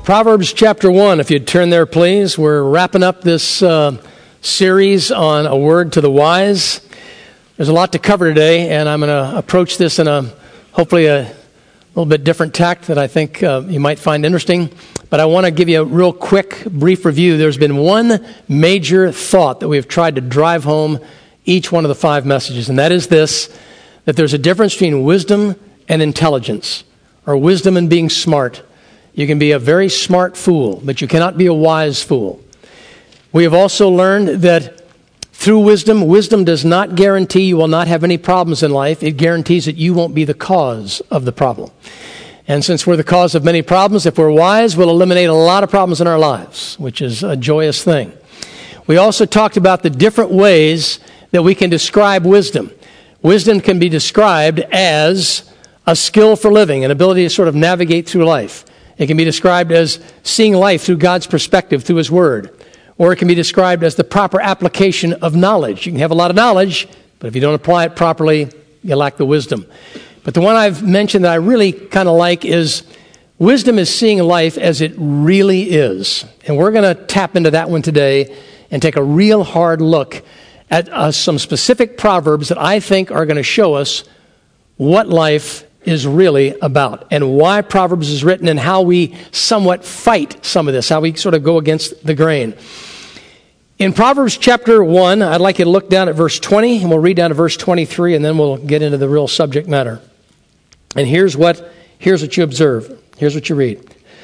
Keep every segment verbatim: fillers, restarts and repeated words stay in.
Proverbs chapter one, if you'd turn there, please. We're wrapping up this uh, series on a word to the wise. There's a lot to cover today, and I'm going to approach this in a hopefully a little bit different tact that I think uh, you might find interesting. But I want to give you a real quick, brief review. There's been one major thought that we've tried to drive home each one of the five messages, and that is this, that there's a difference between wisdom and intelligence, or wisdom and being smart. You can be a very smart fool, but you cannot be a wise fool. We have also learned that through wisdom, wisdom does not guarantee you will not have any problems in life. It guarantees that you won't be the cause of the problem. And since we're the cause of many problems, if we're wise, we'll eliminate a lot of problems in our lives, which is a joyous thing. We also talked about the different ways that we can describe wisdom. Wisdom can be described as a skill for living, an ability to sort of navigate through life. It can be described as seeing life through God's perspective, through His Word. Or it can be described as the proper application of knowledge. You can have a lot of knowledge, but if you don't apply it properly, you lack the wisdom. But the one I've mentioned that I really kind of like is wisdom is seeing life as it really is. And we're going to tap into that one today and take a real hard look at uh, some specific proverbs that I think are going to show us what life is really about and why Proverbs is written and how we somewhat fight some of this, how we sort of go against the grain. In Proverbs chapter one, I'd like you to look down at verse twenty, and we'll read down to verse twenty-three, and then we'll get into the real subject matter. And here's what, here's what you observe. Here's what you read.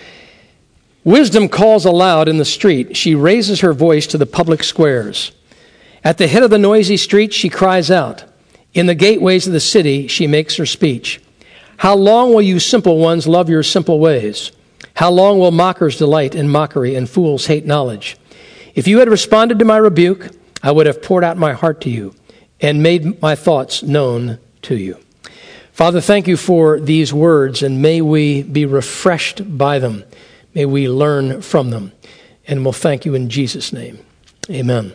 Wisdom calls aloud in the street. She raises her voice to the public squares. At the head of the noisy street, she cries out. In the gateways of the city, she makes her speech. How long will you simple ones love your simple ways? How long will mockers delight in mockery and fools hate knowledge? If you had responded to my rebuke, I would have poured out my heart to you and made my thoughts known to you. Father, thank you for these words, and may we be refreshed by them. May we learn from them. And we'll thank you in Jesus' name. Amen.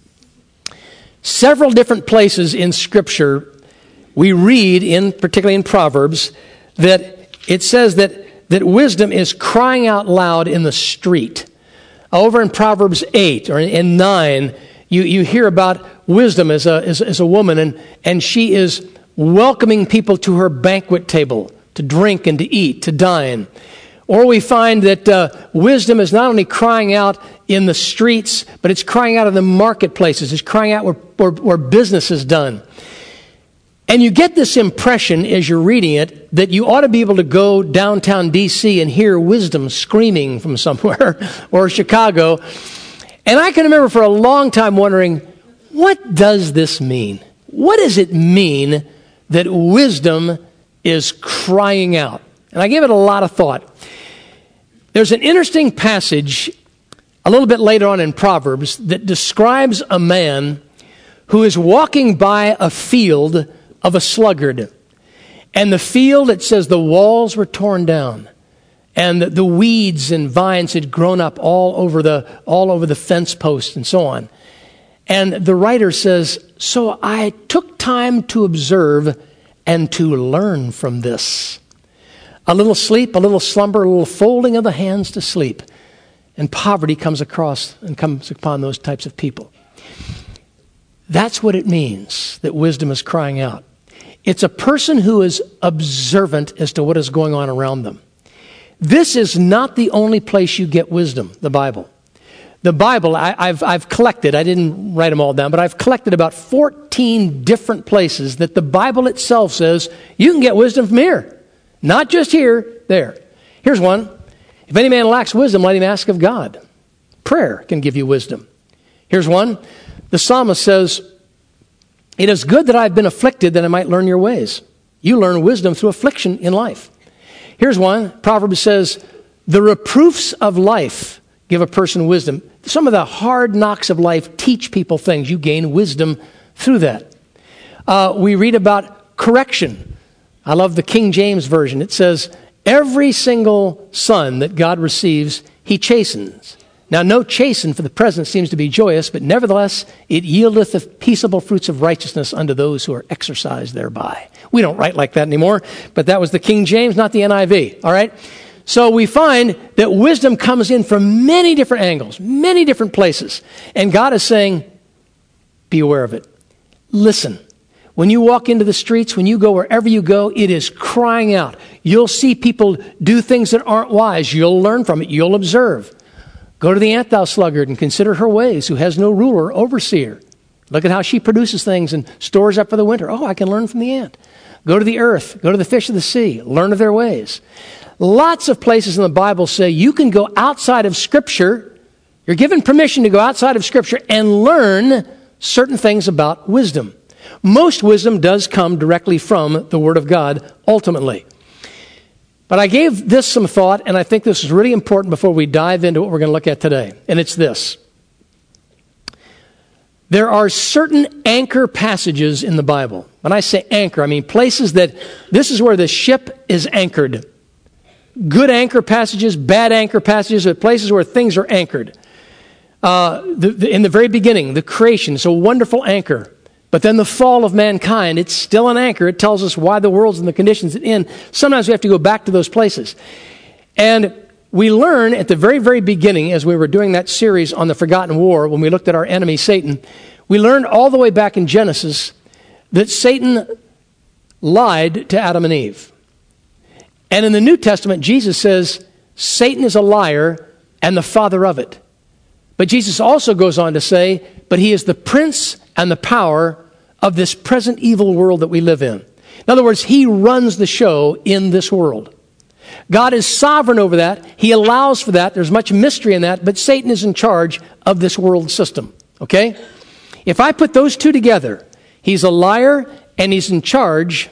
Several different places in Scripture we read, in particularly in Proverbs, that it says that, that wisdom is crying out loud in the street. Over in Proverbs eight or in nine, you, you hear about wisdom as a, as, as a woman, and, and she is welcoming people to her banquet table to drink and to eat, to dine. Or we find that uh, wisdom is not only crying out in the streets, but it's crying out in the marketplaces. It's crying out where, where, where business is done. And you get this impression as you're reading it that you ought to be able to go downtown D C and hear wisdom screaming from somewhere, or Chicago. And I can remember for a long time wondering, what does this mean? What does it mean that wisdom is crying out? And I gave it a lot of thought. There's an interesting passage a little bit later on in Proverbs that describes a man who is walking by a field of a sluggard. And the field, it says the walls were torn down, and the, the weeds and vines had grown up all over the all over the fence posts and so on. And the writer says, so I took time to observe and to learn from this. A little sleep, a little slumber, a little folding of the hands to sleep. And poverty comes across and comes upon those types of people. That's what it means that wisdom is crying out. It's a person who is observant as to what is going on around them. This is not the only place you get wisdom, the Bible. The Bible, I, I've, I've collected, I didn't write them all down, but I've collected about fourteen different places that the Bible itself says you can get wisdom from here. Not just here, there. Here's one. If any man lacks wisdom, let him ask of God. Prayer can give you wisdom. Here's one. The psalmist says, it is good that I've been afflicted that I might learn your ways. You learn wisdom through affliction in life. Here's one. Proverbs says, the reproofs of life give a person wisdom. Some of the hard knocks of life teach people things. You gain wisdom through that. Uh, we read about correction. I love the King James Version. It says, every single son that God receives, he chastens. Now, no chasten for the present seems to be joyous, but nevertheless, it yieldeth the peaceable fruits of righteousness unto those who are exercised thereby. We don't write like that anymore, but that was the King James, not the N I V. All right? so we find that wisdom comes in from many different angles, many different places. And God is saying, be aware of it. Listen. When you walk into the streets, when you go wherever you go, it is crying out. You'll see people do things that aren't wise. You'll learn from it. You'll observe. Go to the ant, thou sluggard, and consider her ways, who has no ruler or overseer. Look at how she produces things and stores up for the winter. Oh, I can learn from the ant. Go to the earth. Go to the fish of the sea. Learn of their ways. Lots of places in the Bible say you can go outside of Scripture. You're given permission to go outside of Scripture and learn certain things about wisdom. Most wisdom does come directly from the Word of God, ultimately. But I gave this some thought, and I think this is really important before we dive into what we're going to look at today. And it's this. There are certain anchor passages in the Bible. When I say anchor, I mean places that this is where the ship is anchored. Good anchor passages, bad anchor passages, but places where things are anchored. Uh, the, the, in the very beginning, the creation, it's a wonderful anchor. But then the fall of mankind, it's still an anchor. It tells us why the world's in the conditions it's in. Sometimes we have to go back to those places. And we learn at the very, very beginning, as we were doing that series on the forgotten war, when we looked at our enemy Satan, we learned all the way back in Genesis that Satan lied to Adam and Eve. And in the New Testament, Jesus says, Satan is a liar and the father of it. But Jesus also goes on to say, but he is the prince and the power of this present evil world that we live in. In other words, he runs the show in this world. God is sovereign over that. He allows for that. There's much mystery in that, but Satan is in charge of this world system. Okay? If I put those two together, he's a liar and he's in charge,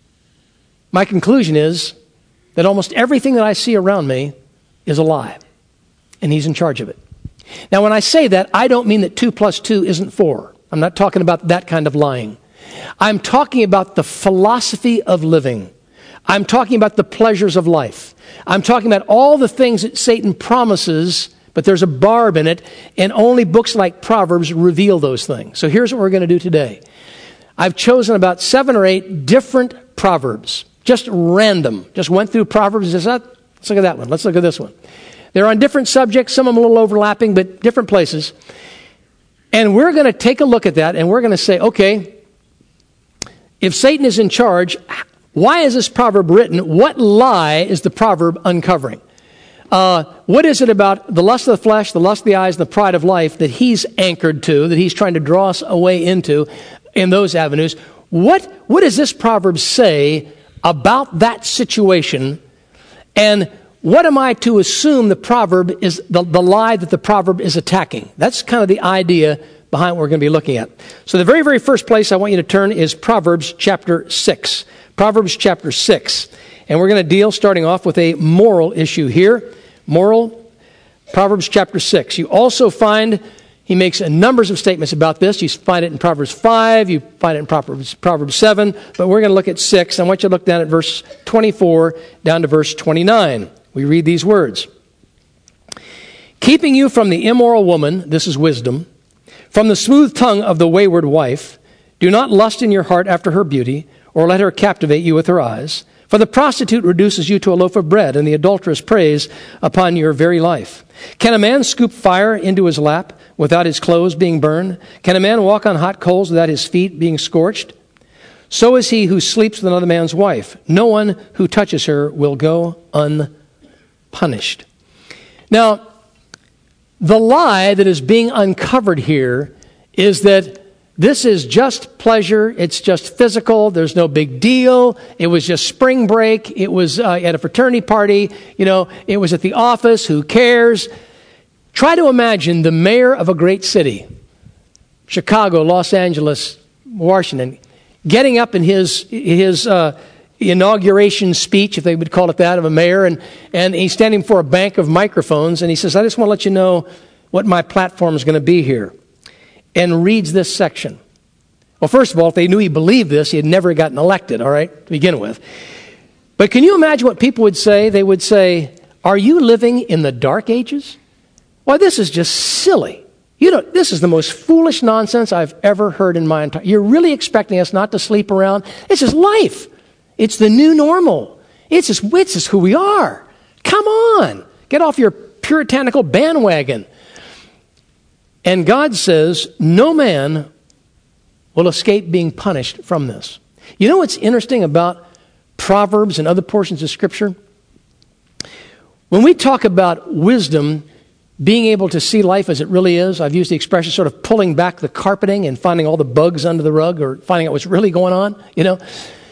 my conclusion is that almost everything that I see around me is a lie, and he's in charge of it. Now, when I say that, I don't mean that two plus two isn't four. I'm not talking about that kind of lying. I'm talking about the philosophy of living. I'm talking about the pleasures of life. I'm talking about all the things that Satan promises, but there's a barb in it, and only books like Proverbs reveal those things. So here's what we're going to do today. I've chosen about seven or eight different Proverbs, just random. Just went through Proverbs and said, oh, let's look at that one. Let's look at this one. They're on different subjects, some of them a little overlapping, but different places. And we're going to take a look at that, and we're going to say, okay, if Satan is in charge, why is this proverb written? What lie is the proverb uncovering? Uh, what is it about the lust of the flesh, the lust of the eyes, and the pride of life that he's anchored to, that he's trying to draw us away into in those avenues? What, what does this proverb say about that situation? And what am I to assume the proverb is, the, the lie that the proverb is attacking? That's kind of the idea behind what we're going to be looking at. So the very, very first place I want you to turn is Proverbs chapter six. Proverbs chapter six. And we're going to deal, starting off, with a moral issue here. Moral, Proverbs chapter six. You also find, he makes a numbers of statements about this. You find it in Proverbs five, you find it in Proverbs, Proverbs seven, but we're going to look at six. I want you to look down at verse twenty-four down to verse twenty-nine. We read these words. Keeping you from the immoral woman, this is wisdom, from the smooth tongue of the wayward wife, do not lust in your heart after her beauty, or let her captivate you with her eyes. For the prostitute reduces you to a loaf of bread, and the adulteress preys upon your very life. Can a man scoop fire into his lap without his clothes being burned? Can a man walk on hot coals without his feet being scorched? So is he who sleeps with another man's wife. No one who touches her will go unpunished. Now, the lie that is being uncovered here is that this is just pleasure. It's just physical. There's no big deal. It was just spring break. It was uh, at a fraternity party. You know, it was at the office. Who cares? Try to imagine the mayor of a great city, Chicago, Los Angeles, Washington, getting up in his his uh, inauguration speech, if they would call it that, of a mayor, and, and he's standing before a bank of microphones, and he says, I just want to let you know what my platform is going to be here. And reads this section. Well, first of all, if they knew he believed this, he had never gotten elected, all right, to begin with. But can you imagine what people would say? They would say, are you living in the dark ages? Why, this is just silly. You know, this is the most foolish nonsense I've ever heard in my entire... You're really expecting us not to sleep around? This is life. It's the new normal. It's just, it's just who we are. Come on, get off your puritanical bandwagon. And God says, no man will escape being punished from this. You know what's interesting about Proverbs and other portions of Scripture? When we talk about wisdom being able to see life as it really is, I've used the expression sort of pulling back the carpeting and finding all the bugs under the rug, or finding out what's really going on, you know.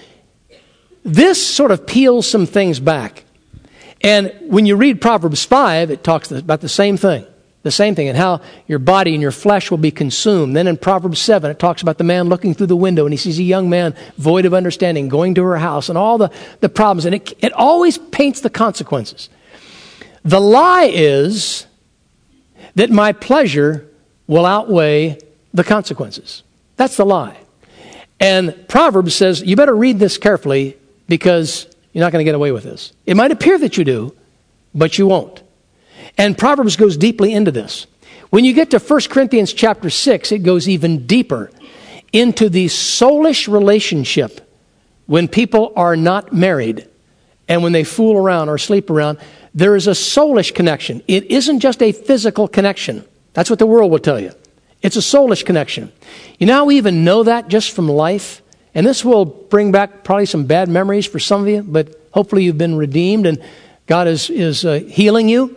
This sort of peels some things back. And when you read Proverbs five, it talks about the same thing. The same thing, and how your body and your flesh will be consumed. Then in Proverbs seven, it talks about the man looking through the window, and he sees a young man void of understanding going to her house, and all the, the problems. And it, it always paints the consequences. The lie is that my pleasure will outweigh the consequences. That's the lie. And Proverbs says, you better read this carefully, because you're not going to get away with this. It might appear that you do, but you won't. And Proverbs goes deeply into this. When you get to First Corinthians chapter six, it goes even deeper into the soulish relationship when people are not married and when they fool around or sleep around. There is a soulish connection. It isn't just a physical connection. That's what the world will tell you. It's a soulish connection. You know how we even know that just from life? And this will bring back probably some bad memories for some of you, but hopefully you've been redeemed and God is, is uh, healing you.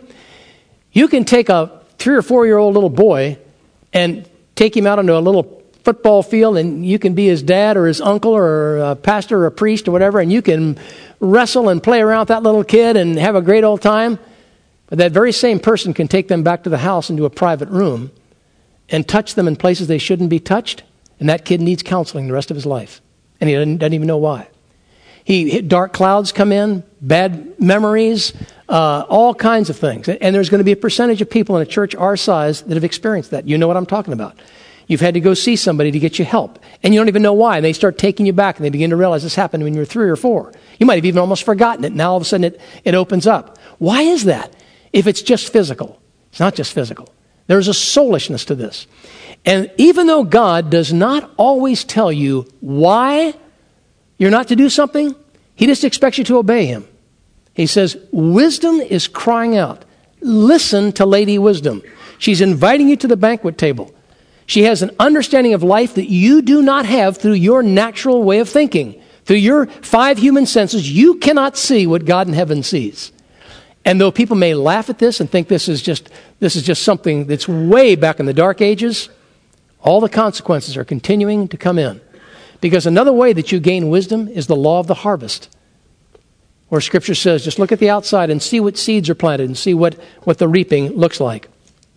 You can take a three or four-year-old little boy and take him out onto a little football field, and you can be his dad or his uncle or a pastor or a priest or whatever, and you can wrestle and play around with that little kid and have a great old time. But that very same person can take them back to the house into a private room and touch them in places they shouldn't be touched, and that kid needs counseling the rest of his life, and he doesn't, doesn't even know why. He dark clouds come in, bad memories, uh, all kinds of things. And there's going to be a percentage of people in a church our size that have experienced that. You know what I'm talking about. You've had to go see somebody to get you help, and you don't even know why. And they start taking you back, and they begin to realize this happened when you were three or four. You might have even almost forgotten it. Now all of a sudden it, it opens up. Why is that? If it's just physical. It's not just physical. There's a soulishness to this. And even though God does not always tell you why you're not to do something, He just expects you to obey Him. He says, wisdom is crying out. Listen to Lady Wisdom. She's inviting you to the banquet table. She has an understanding of life that you do not have through your natural way of thinking. Through your five human senses, you cannot see what God in heaven sees. And though people may laugh at this and think this is just this is just something that's way back in the dark ages, all the consequences are continuing to come in. Because another way that you gain wisdom is the law of the harvest, where Scripture says, just look at the outside and see what seeds are planted and see what, what the reaping looks like.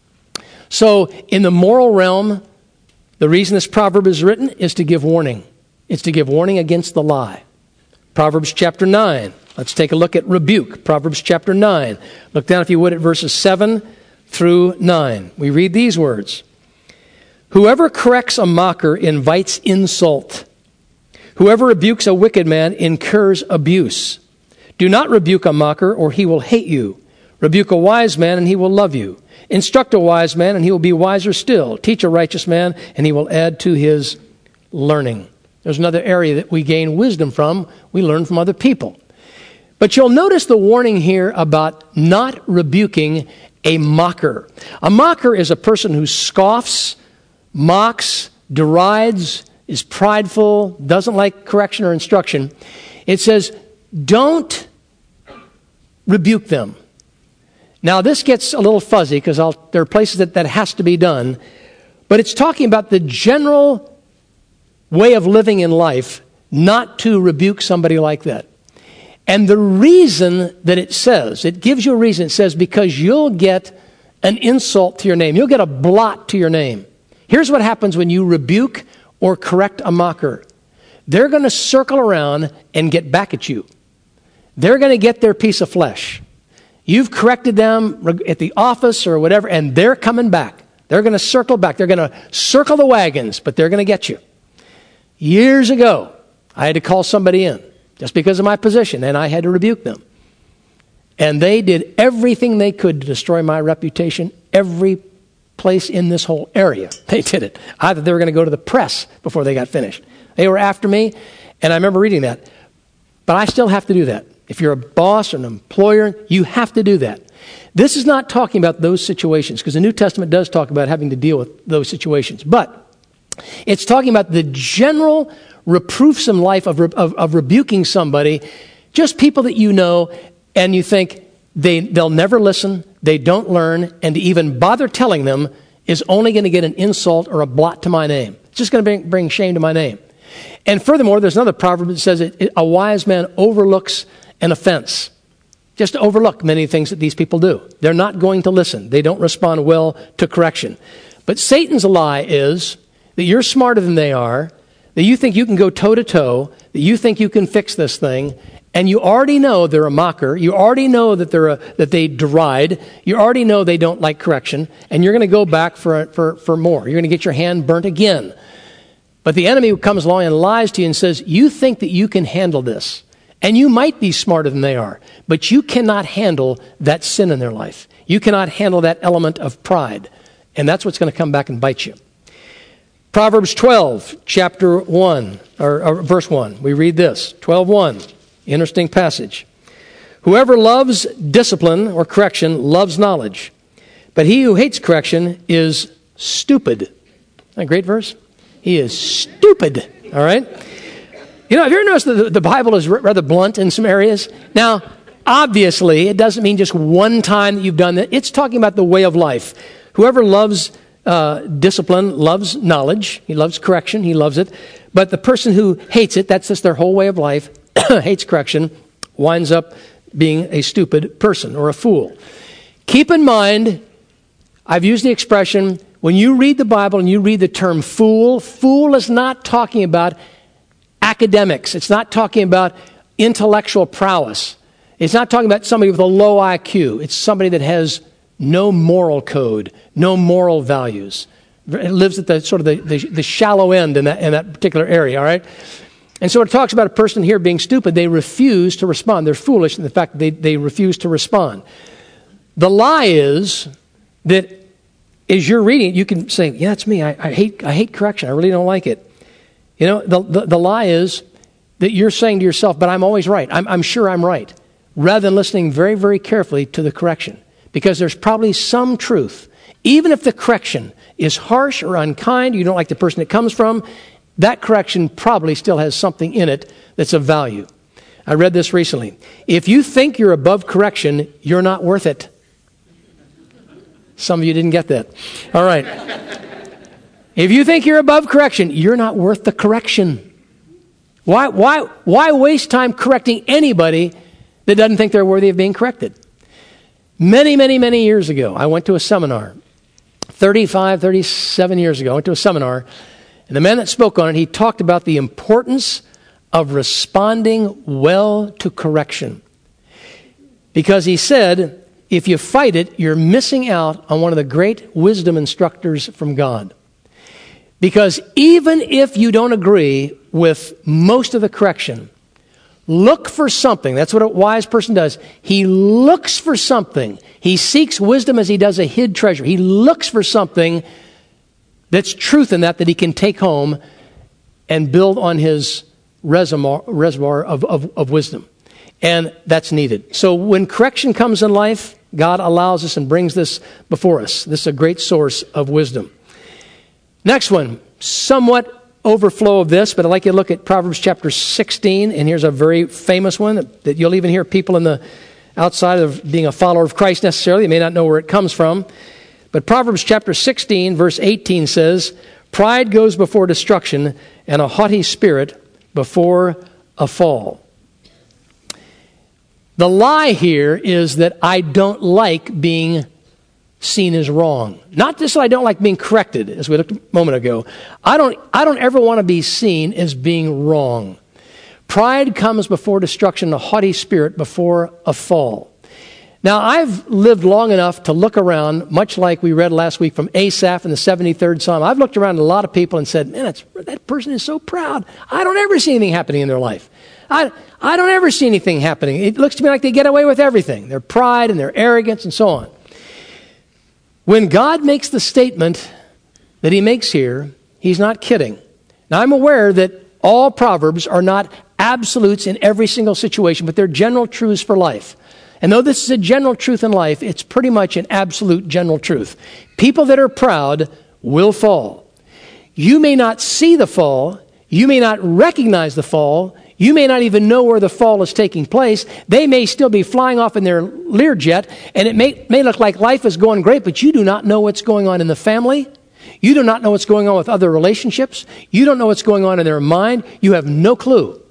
So in the moral realm, the reason this proverb is written is to give warning. It's to give warning against the lie. Proverbs chapter nine. Let's take a look at rebuke. Proverbs chapter nine. Look down, if you would, at verses seven through nine. We read these words. Whoever corrects a mocker invites insult. Whoever rebukes a wicked man incurs abuse. Do not rebuke a mocker, or he will hate you. Rebuke a wise man, and he will love you. Instruct a wise man, and he will be wiser still. Teach a righteous man, and he will add to his learning. There's another area that we gain wisdom from. We learn from other people. But you'll notice the warning here about not rebuking a mocker. A mocker is a person who scoffs, mocks, derides, is prideful, doesn't like correction or instruction. It says, don't rebuke them. Now, this gets a little fuzzy because there are places that that has to be done, but it's talking about the general way of living in life, not to rebuke somebody like that. And the reason that it says, it gives you a reason. It says, because you'll get an insult to your name. You'll get a blot to your name. Here's what happens when you rebuke or correct a mocker. They're going to circle around and get back at you. They're going to get their piece of flesh. You've corrected them at the office or whatever, and they're coming back. They're going to circle back. They're going to circle the wagons, but they're going to get you. Years ago, I had to call somebody in just because of my position, and I had to rebuke them. And they did everything they could to destroy my reputation, every place in this whole area. They did it. I thought they were going to go to the press before they got finished. They were after me, and I remember reading that. But I still have to do that. If you're a boss or an employer, you have to do that. This is not talking about those situations, because the New Testament does talk about having to deal with those situations. But it's talking about the general reproofs in life of, of, of rebuking somebody, just people that you know, and you think they, they'll never listen, they don't learn, and to even bother telling them is only going to get an insult or a blot to my name. It's just going to bring, bring shame to my name. And furthermore, there's another proverb that says it, it, a wise man overlooks an offense. Just to overlook many things that these people do. They're not going to listen. They don't respond well to correction. But Satan's lie is that you're smarter than they are, that you think you can go toe-to-toe, that you think you can fix this thing, and you already know they're a mocker. You already know that they're a, that they deride. You already know they don't like correction, and you're going to go back for, for, for more. You're going to get your hand burnt again. But the enemy comes along and lies to you and says, you think that you can handle this. And you might be smarter than they are, but you cannot handle that sin in their life. You cannot handle that element of pride. And that's what's going to come back and bite you. Proverbs twelve, chapter one, or, or verse one. We read this, twelve one. Interesting passage. Whoever loves discipline or correction loves knowledge, but he who hates correction is stupid. Isn't that a great verse? He is stupid. All right? You know, have you ever noticed that the, the Bible is r- rather blunt in some areas? Now, obviously, it doesn't mean just one time that you've done that. It's talking about the way of life. Whoever loves uh, discipline loves knowledge. He loves correction. He loves it. But the person who hates it, that's just their whole way of life, hates correction, winds up being a stupid person or a fool. Keep in mind, I've used the expression, when you read the Bible and you read the term fool, fool is not talking about academics. It's not talking about intellectual prowess. It's not talking about somebody with a low I Q. It's somebody that has no moral code, no moral values. It lives at the sort of the, the, the shallow end in that, in that particular area, all right? And so it talks about a person here being stupid. They refuse to respond. They're foolish in the fact that they, they refuse to respond. The lie is that as you're reading it, you can say, yeah, it's me. I, I hate I hate correction. I really don't like it. You know, the, the, the lie is that you're saying to yourself, but I'm always right. I'm, I'm sure I'm right. Rather than listening very, very carefully to the correction. Because there's probably some truth. Even if the correction is harsh or unkind, you don't like the person it comes from, that correction probably still has something in it that's of value. I read this recently. If you think you're above correction, you're not worth it. Some of you didn't get that. All right. If you think you're above correction, you're not worth the correction. Why, why, why waste time correcting anybody that doesn't think they're worthy of being corrected? Many, many, many years ago, I went to a seminar. thirty-five, thirty-seven years ago, I went to a seminar. And the man that spoke on it, he talked about the importance of responding well to correction. Because he said, if you fight it, you're missing out on one of the great wisdom instructors from God. Because even if you don't agree with most of the correction, look for something. That's what a wise person does. He looks for something. He seeks wisdom as he does a hid treasure. He looks for something that's truth in that that he can take home and build on his reservoir, reservoir of, of, of wisdom. And that's needed. So when correction comes in life, God allows us and brings this before us. This is a great source of wisdom. Next one, somewhat overflow of this, but I'd like you to look at Proverbs chapter sixteen, and here's a very famous one that, that you'll even hear people in the outside of being a follower of Christ necessarily. You may not know where it comes from. But Proverbs chapter sixteen, verse eighteen says, pride goes before destruction, and a haughty spirit before a fall. The lie here is that I don't like being seen as wrong. Not just that I don't like being corrected, as we looked a moment ago. I don't, I don't ever want to be seen as being wrong. Pride comes before destruction, a haughty spirit before a fall. Now, I've lived long enough to look around, much like we read last week from Asaph in the seventy-third Psalm. I've looked around at a lot of people and said, man, that's, that person is so proud. I don't ever see anything happening in their life. I, I don't ever see anything happening. It looks to me like they get away with everything. Their pride and their arrogance and so on. When God makes the statement that he makes here, he's not kidding. Now, I'm aware that all Proverbs are not absolutes in every single situation, but they're general truths for life. And though this is a general truth in life, it's pretty much an absolute general truth. People that are proud will fall. You may not see the fall. You may not recognize the fall. You may not even know where the fall is taking place. They may still be flying off in their Learjet, and it may, may look like life is going great, but you do not know what's going on in the family. You do not know what's going on with other relationships. You don't know what's going on in their mind. You have no clue.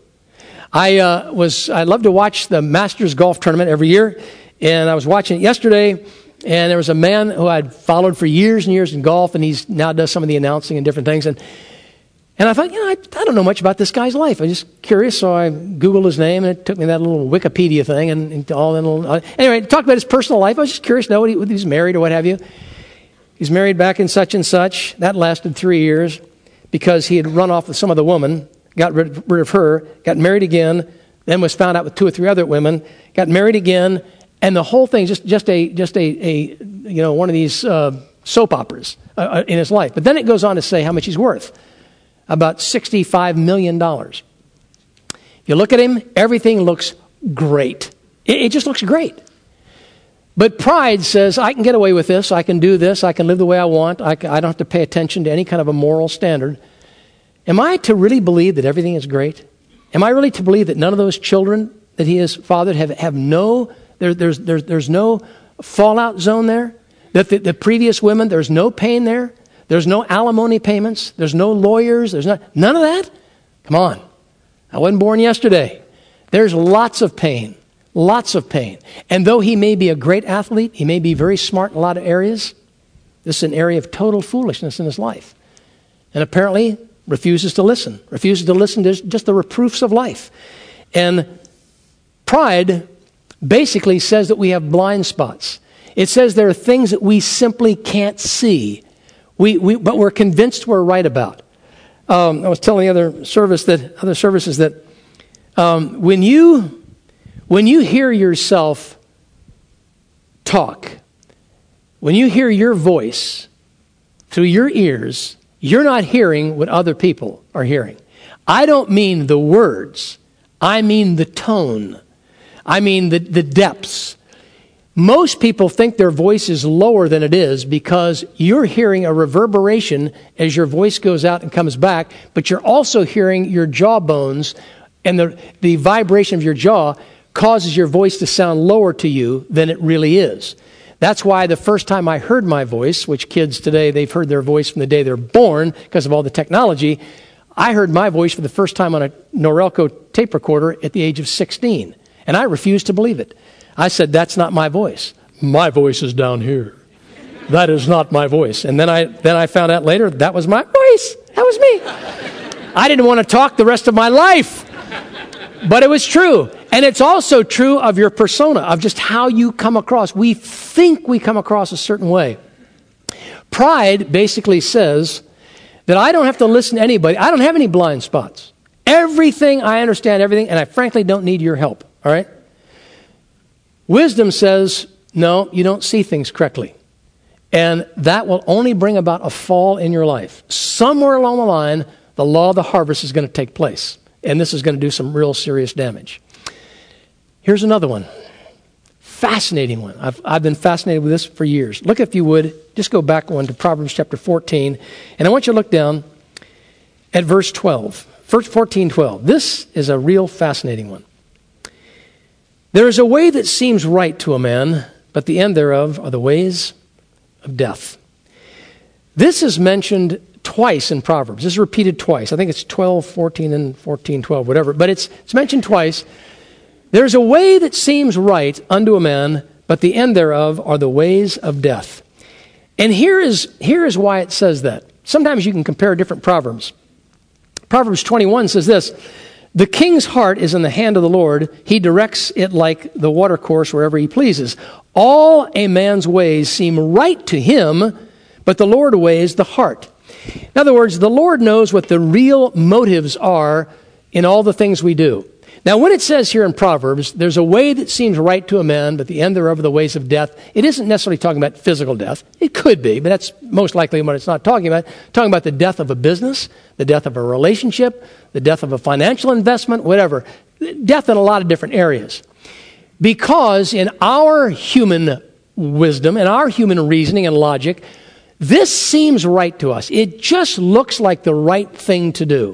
I uh, was I love to watch the Masters golf tournament every year, and I was watching it yesterday, and there was a man who I'd followed for years and years in golf, and he's now does some of the announcing and different things, and and I thought, you know, I, I don't know much about this guy's life. I was just curious, so I Googled his name, and it took me that little Wikipedia thing, and, and all that little. Uh, anyway, talked about his personal life. I was just curious to know what he, whether he was married or what have you. He's married back in such and such. That lasted three years because he had run off with some other woman, got rid, rid of her, got married again, then was found out with two or three other women, got married again, and the whole thing just just a just a, a you know one of these uh, soap operas uh, in his life. But then it goes on to say how much he's worth. About sixty-five million dollars. You look at him, everything looks great. It, it just looks great. But pride says, I can get away with this, I can do this, I can live the way I want, I, can, I don't have to pay attention to any kind of a moral standard. Am I to really believe that everything is great? Am I really to believe that none of those children that he has fathered have, have no, there, there's, there's, there's no fallout zone there? That the, the previous women, there's no pain there? There's no alimony payments. There's no lawyers. There's not, none of that? Come on. I wasn't born yesterday. There's lots of pain. Lots of pain. And though he may be a great athlete, he may be very smart in a lot of areas, this is an area of total foolishness in his life. And apparently refuses to listen. Refuses to listen to just the reproofs of life. And pride basically says that we have blind spots. It says there are things that we simply can't see. We, we, but we're convinced we're right about. Um, I was telling the other service that other services that um, when you when you hear yourself talk, when you hear your voice through your ears, you're not hearing what other people are hearing. I don't mean the words. I mean the tone. I mean the, the depths. Most people think their voice is lower than it is because you're hearing a reverberation as your voice goes out and comes back, but you're also hearing your jaw bones, and the, the vibration of your jaw causes your voice to sound lower to you than it really is. That's why the first time I heard my voice, which kids today, they've heard their voice from the day they're born because of all the technology, I heard my voice for the first time on a Norelco tape recorder at the age of sixteen, and I refused to believe it. I said, that's not my voice. My voice is down here. That is not my voice. And then I then I found out later that was my voice. That was me. I didn't want to talk the rest of my life. But it was true. And it's also true of your persona, of just how you come across. We think we come across a certain way. Pride basically says that I don't have to listen to anybody. I don't have any blind spots. Everything, I understand everything, and I frankly don't need your help. All right? Wisdom says, no, you don't see things correctly. And that will only bring about a fall in your life. Somewhere along the line, the law of the harvest is going to take place. And this is going to do some real serious damage. Here's another one. Fascinating one. I've, I've been fascinated with this for years. Look, if you would, just go back one to Proverbs chapter fourteen. And I want you to look down at verse twelve. Verse fourteen, twelve. This is a real fascinating one. There is a way that seems right to a man, but the end thereof are the ways of death. This is mentioned twice in Proverbs. This is repeated twice. I think it's twelve, fourteen, and fourteen, twelve, whatever. But it's, it's mentioned twice. There's a way that seems right unto a man, but the end thereof are the ways of death. And here is, here is why it says that. Sometimes you can compare different Proverbs. Proverbs twenty-one says this, the king's heart is in the hand of the Lord. He directs it like the watercourse wherever he pleases. All a man's ways seem right to him, but the Lord weighs the heart. In other words, the Lord knows what the real motives are in all the things we do. Now, when it says here in Proverbs, there's a way that seems right to a man, but the end thereof are the ways of death, it isn't necessarily talking about physical death. It could be, but that's most likely what it's not talking about. It's talking about the death of a business, the death of a relationship, the death of a financial investment, whatever. Death in a lot of different areas. Because in our human wisdom, in our human reasoning and logic, this seems right to us. It just looks like the right thing to do.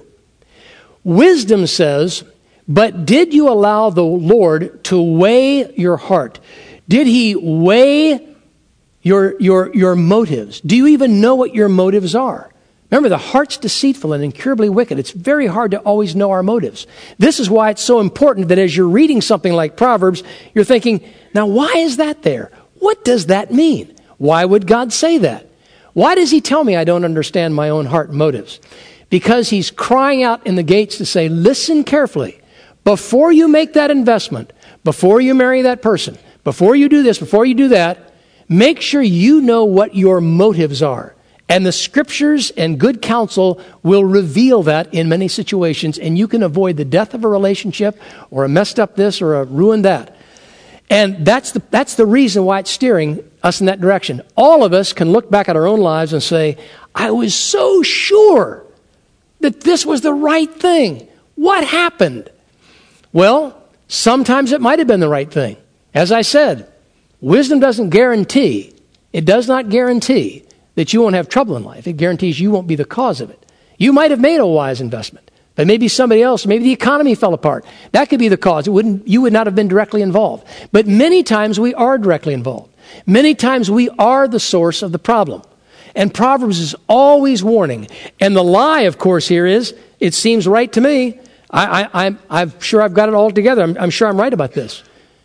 Wisdom says, but did you allow the Lord to weigh your heart? Did he weigh your, your, your motives? Do you even know what your motives are? Remember, the heart's deceitful and incurably wicked. It's very hard to always know our motives. This is why it's so important that as you're reading something like Proverbs, you're thinking, now why is that there? What does that mean? Why would God say that? Why does he tell me I don't understand my own heart motives? Because he's crying out in the gates to say, listen carefully. Before you make that investment, before you marry that person, before you do this, before you do that, make sure you know what your motives are. And the scriptures and good counsel will reveal that in many situations, and you can avoid the death of a relationship or a messed up this or a ruined that. And that's the, that's the reason why it's steering us in that direction. All of us can look back at our own lives and say, I was so sure that this was the right thing. What happened? Well, sometimes it might have been the right thing. As I said, wisdom doesn't guarantee, it does not guarantee that you won't have trouble in life. It guarantees you won't be the cause of it. You might have made a wise investment, but maybe somebody else, maybe the economy fell apart. That could be the cause. It wouldn't, you would not have been directly involved. But many times we are directly involved. Many times we are the source of the problem. And Proverbs is always warning. And the lie, of course, here is, it seems right to me. I, I, I'm, I'm sure I've got it all together. I'm, I'm sure I'm right about this.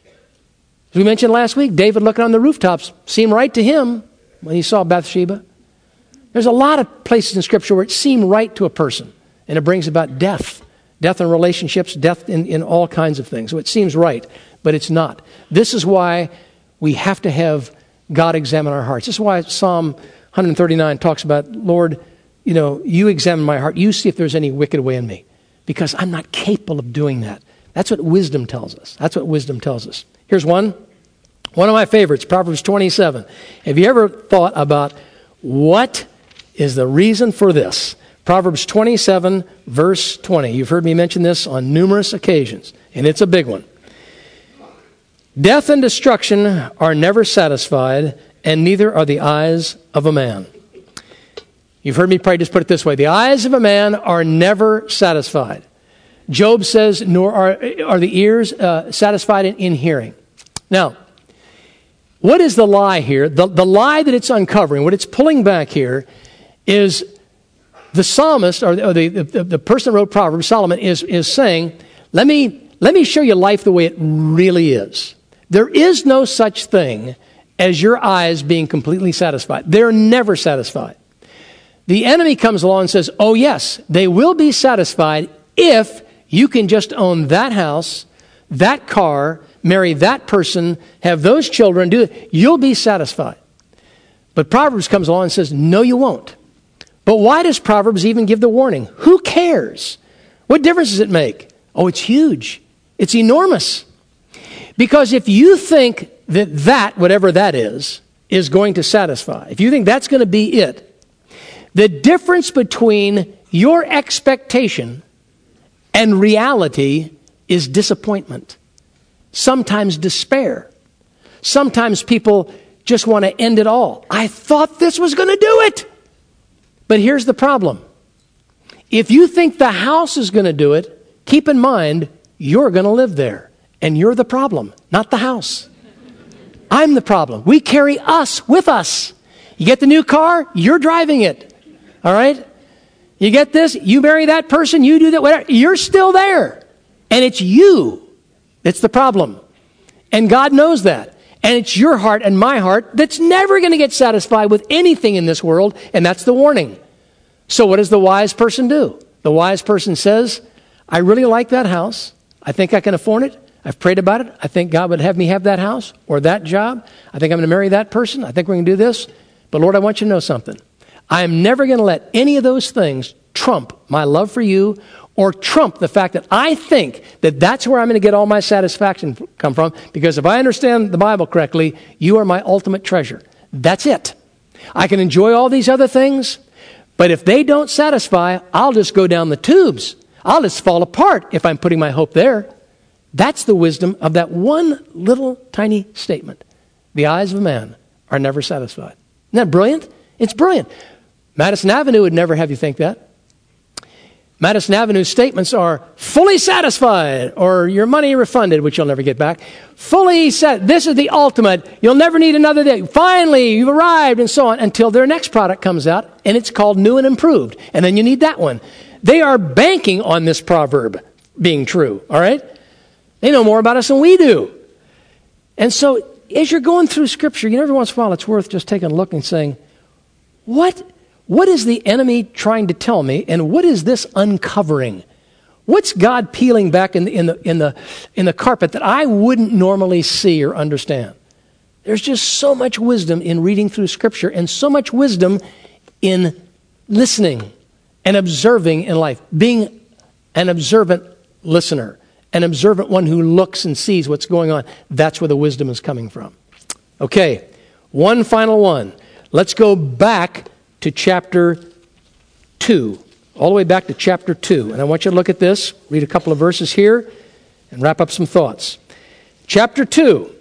As we mentioned last week, David looking on the rooftops seemed right to him when he saw Bathsheba. There's a lot of places in Scripture where it seemed right to a person, and it brings about death. Death in relationships, death in, in all kinds of things. So it seems right, but it's not. This is why we have to have God examine our hearts. This is why Psalm one thirty-nine talks about, Lord, you know, you examine my heart. You see if there's any wicked way in me, because I'm not capable of doing that. That's what wisdom tells us. That's what wisdom tells us. Here's one. One of my favorites, Proverbs twenty-seven. Have you ever thought about what is the reason for this? Proverbs twenty-seven, verse twenty. You've heard me mention this on numerous occasions, and it's a big one. Death and destruction are never satisfied, and neither are the eyes of a man. You've heard me probably just put it this way. The eyes of a man are never satisfied. Job says, nor are, are the ears uh, satisfied in, in hearing. Now, what is the lie here? The, the lie that it's uncovering, what it's pulling back here, is the psalmist, or the, or the, the, the person that wrote Proverbs, Solomon, is, is saying, let me, let me show you life the way it really is. There is no such thing as your eyes being completely satisfied. They're never satisfied. The enemy comes along and says, oh yes, they will be satisfied if you can just own that house, that car, marry that person, have those children, do it. You'll be satisfied. But Proverbs comes along and says, no, you won't. But why does Proverbs even give the warning? Who cares? What difference does it make? Oh, it's huge. It's enormous. Because if you think that that, whatever that is, is going to satisfy, if you think that's going to be it, the difference between your expectation and reality is disappointment. Sometimes despair. Sometimes people just want to end it all. I thought this was going to do it. But here's the problem. If you think the house is going to do it, keep in mind, you're going to live there. And you're the problem, not the house. I'm the problem. We carry us with us. You get the new car, you're driving it. All right? You get this, you marry that person, you do that, whatever. You're still there. And it's you that's the problem. And God knows that. And it's your heart and my heart that's never going to get satisfied with anything in this world, and that's the warning. So what does the wise person do? The wise person says, I really like that house. I think I can afford it. I've prayed about it. I think God would have me have that house or that job. I think I'm going to marry that person. I think we're going to do this. But Lord, I want you to know something. I am never going to let any of those things trump my love for you or trump the fact that I think that that's where I'm going to get all my satisfaction come from, because if I understand the Bible correctly, you are my ultimate treasure. That's it. I can enjoy all these other things, but if they don't satisfy, I'll just go down the tubes. I'll just fall apart if I'm putting my hope there. That's the wisdom of that one little tiny statement. The eyes of man are never satisfied. Isn't that brilliant? It's brilliant. Madison Avenue would never have you think that. Madison Avenue's statements are fully satisfied, or your money refunded, which you'll never get back. Fully set. This is the ultimate. You'll never need another day. Finally, you've arrived, and so on, until their next product comes out, and it's called new and improved. And then you need that one. They are banking on this proverb being true, all right? They know more about us than we do. And so, as you're going through Scripture, you know, every once in a while it's worth just taking a look and saying, what What is the enemy trying to tell me, and what is this uncovering? What's God peeling back in the, in the, in the, in the carpet that I wouldn't normally see or understand? There's just so much wisdom in reading through Scripture, and so much wisdom in listening and observing in life. Being an observant listener, an observant one who looks and sees what's going on. That's where the wisdom is coming from. Okay, one final one. Let's go back to chapter two, all the way back to chapter two. And I want you to look at this, read a couple of verses here, and wrap up some thoughts. Chapter two.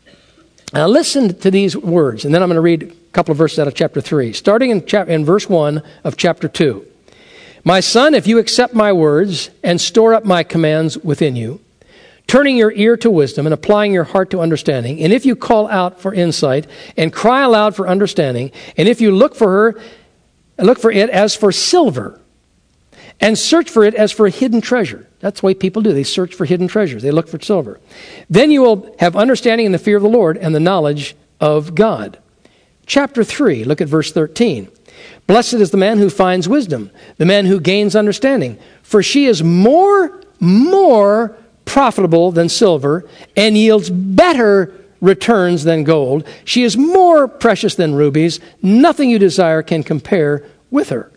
Now listen to these words, and then I'm going to read a couple of verses out of chapter three. Starting in, chap- in verse one of chapter two. My son, if you accept my words and store up my commands within you, turning your ear to wisdom and applying your heart to understanding, and if you call out for insight and cry aloud for understanding, and if you look for her, look for it as for silver, and search for it as for a hidden treasure. That's the way people do. They search for hidden treasures. They look for silver. Then you will have understanding in the fear of the Lord and the knowledge of God. Chapter three, look at verse thirteen. Blessed is the man who finds wisdom, the man who gains understanding, for she is more, more profitable than silver, and yields better returns than gold. She is more precious than rubies. Nothing you desire can compare with her.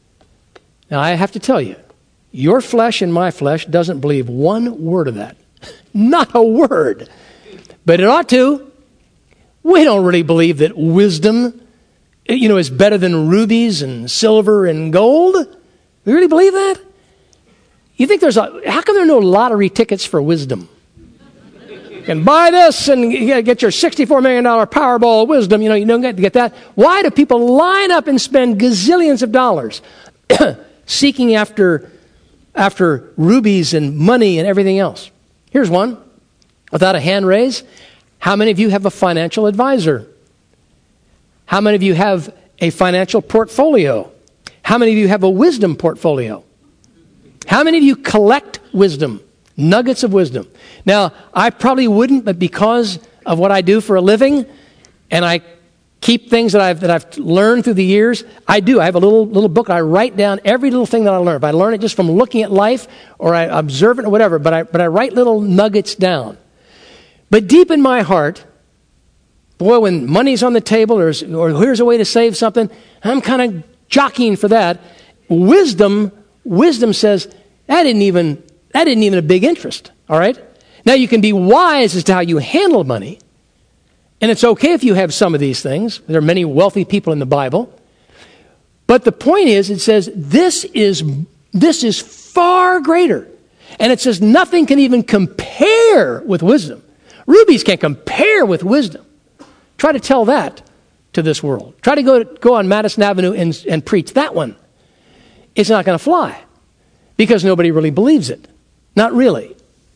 Now, I have to tell you, your flesh and my flesh doesn't believe one word of that. Not a word. But it ought to. We don't really believe that wisdom, you know, is better than rubies and silver and gold. We really believe that? You think there's a, how come there are no lottery tickets for wisdom? You can buy this and you get your sixty-four million dollars Powerball of wisdom. You know, you don't get to get that. Why do people line up and spend gazillions of dollars seeking after, after rubies and money and everything else? Here's one. Without a hand raise, how many of you have a financial advisor? How many of you have a financial portfolio? How many of you have a wisdom portfolio? How many of you collect wisdom, nuggets of wisdom? Now, I probably wouldn't, but because of what I do for a living, and I keep things that I've that I've learned through the years, I do. I have a little little book. I write down every little thing that I learn. If I learn it just from looking at life, or I observe it, or whatever, but I but I write little nuggets down. But deep in my heart, boy, when money's on the table, or, or here's a way to save something, I'm kind of jockeying for that. Wisdom, wisdom says, that isn't even, that isn't even a big interest, all right? Now, you can be wise as to how you handle money, and it's okay if you have some of these things. There are many wealthy people in the Bible. But the point is, it says, this is, this is far greater. And it says, nothing can even compare with wisdom. Rubies can't compare with wisdom. Try to tell that to this world. Try to go, go on Madison Avenue and, and preach that one. It's not going to fly because nobody really believes it. Not really.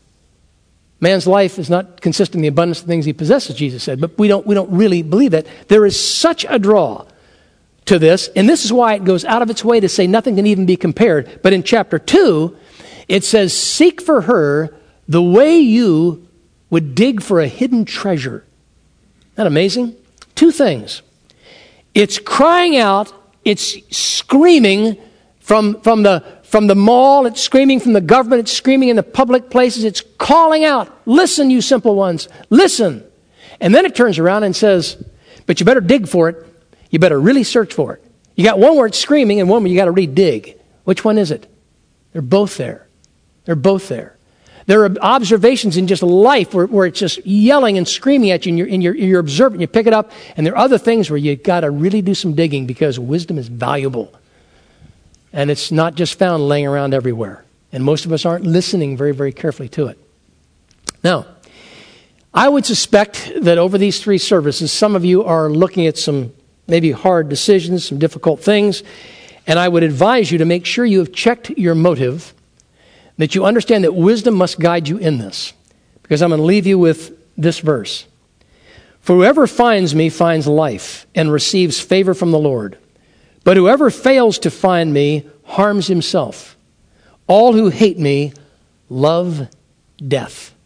Man's life is not consisting of the abundance of things he possesses, Jesus said, but we don't, we don't really believe that. There is such a draw to this, and this is why it goes out of its way to say nothing can even be compared. But in chapter two, it says, seek for her the way you would dig for a hidden treasure. Isn't that amazing? Two things. It's crying out, it's screaming from, from, the, from the mall, it's screaming from the government, it's screaming in the public places, it's calling out, listen, you simple ones, listen. And then it turns around and says, but you better dig for it. You better really search for it. You got one where it's screaming and one where you got to really dig. Which one is it? They're both there. They're both there. There are observations in just life where, where it's just yelling and screaming at you, and you're, and you're, you're observant, you pick it up, and there are other things where you got to really do some digging because wisdom is valuable. And it's not just found laying around everywhere. And most of us aren't listening very, very carefully to it. Now, I would suspect that over these three services, some of you are looking at some maybe hard decisions, some difficult things, and I would advise you to make sure you have checked your motive, that you understand that wisdom must guide you in this. Because I'm going to leave you with this verse. For whoever finds me finds life and receives favor from the Lord. But whoever fails to find me harms himself. All who hate me love death.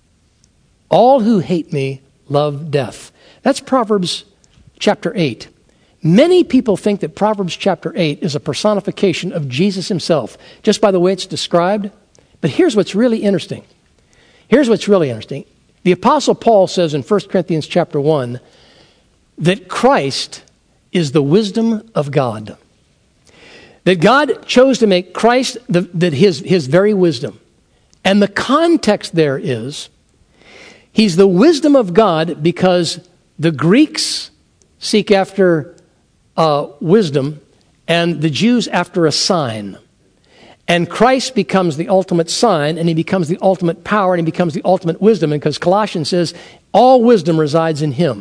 All who hate me love death. That's Proverbs chapter eight. Many people think that Proverbs chapter eight is a personification of Jesus himself, just by the way it's described. But here's what's really interesting. Here's what's really interesting. The Apostle Paul says in First Corinthians chapter one that Christ is the wisdom of God. That God chose to make Christ the, that his, his very wisdom. And the context there is, he's the wisdom of God because the Greeks seek after uh, wisdom and the Jews after a sign. And Christ becomes the ultimate sign, and he becomes the ultimate power, and he becomes the ultimate wisdom. And because Colossians says, all wisdom resides in him.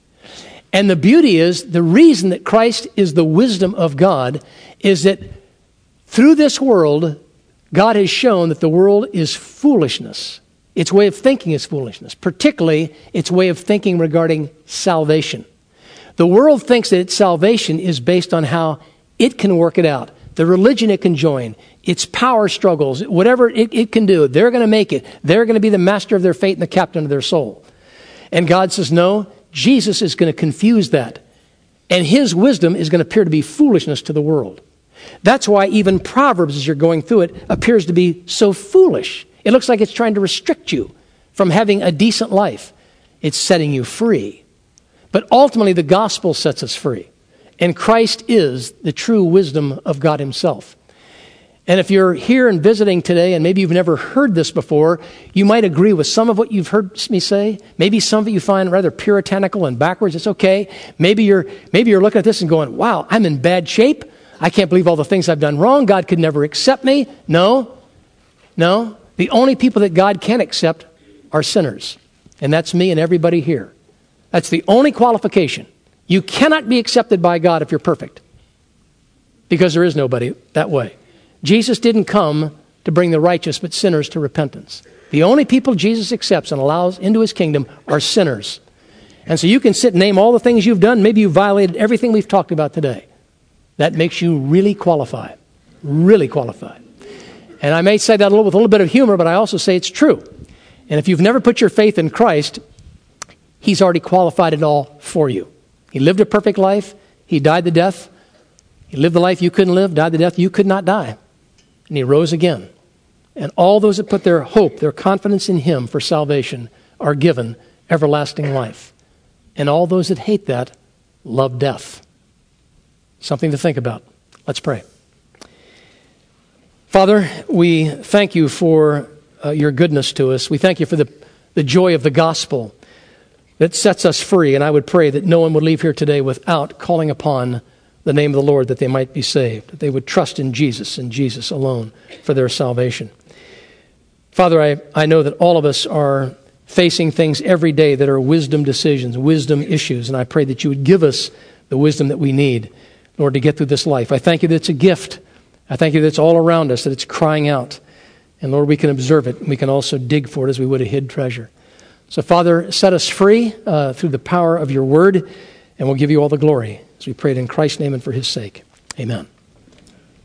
And the beauty is, the reason that Christ is the wisdom of God is that through this world, God has shown that the world is foolishness. Its way of thinking is foolishness, particularly its way of thinking regarding salvation. The world thinks that its salvation is based on how it can work it out, the religion it can join, its power struggles, whatever it, it can do. They're going to make it. They're going to be the master of their fate and the captain of their soul. And God says, no, Jesus is going to confuse that. And his wisdom is going to appear to be foolishness to the world. That's why even Proverbs, as you're going through it, appears to be so foolish. It looks like it's trying to restrict you from having a decent life. It's setting you free. But ultimately, the gospel sets us free. And Christ is the true wisdom of God himself. And if you're here and visiting today, and maybe you've never heard this before, you might agree with some of what you've heard me say. Maybe some of it you find rather puritanical and backwards. It's okay. Maybe you're, maybe you're looking at this and going, wow, I'm in bad shape. I can't believe all the things I've done wrong. God could never accept me. No, no. The only people that God can accept are sinners. And that's me and everybody here. That's the only qualification. You cannot be accepted by God if you're perfect. Because there is nobody that way. Jesus didn't come to bring the righteous, but sinners to repentance. The only people Jesus accepts and allows into his kingdom are sinners. And so you can sit and name all the things you've done. Maybe you violated everything we've talked about today. That makes you really qualified. Really qualified. And I may say that a little with a little bit of humor, but I also say it's true. And if you've never put your faith in Christ, he's already qualified it all for you. He lived a perfect life. He died the death. He lived the life you couldn't live, died the death you could not die. And he rose again. And all those that put their hope, their confidence in him for salvation are given everlasting life. And all those that hate that love death. Something to think about. Let's pray. Father, we thank you for uh, your goodness to us. We thank you for the, the joy of the gospel that sets us free. And I would pray that no one would leave here today without calling upon the name of the Lord, that they might be saved, that they would trust in Jesus and Jesus alone for their salvation. Father, I, I know that all of us are facing things every day that are wisdom decisions, wisdom issues, and I pray that you would give us the wisdom that we need, Lord, to get through this life. I thank you that it's a gift. I thank you that it's all around us, that it's crying out. And Lord, we can observe it, and we can also dig for it as we would a hid treasure. So Father, set us free uh, through the power of your word, and we'll give you all the glory as we pray it in Christ's name and for his sake. Amen.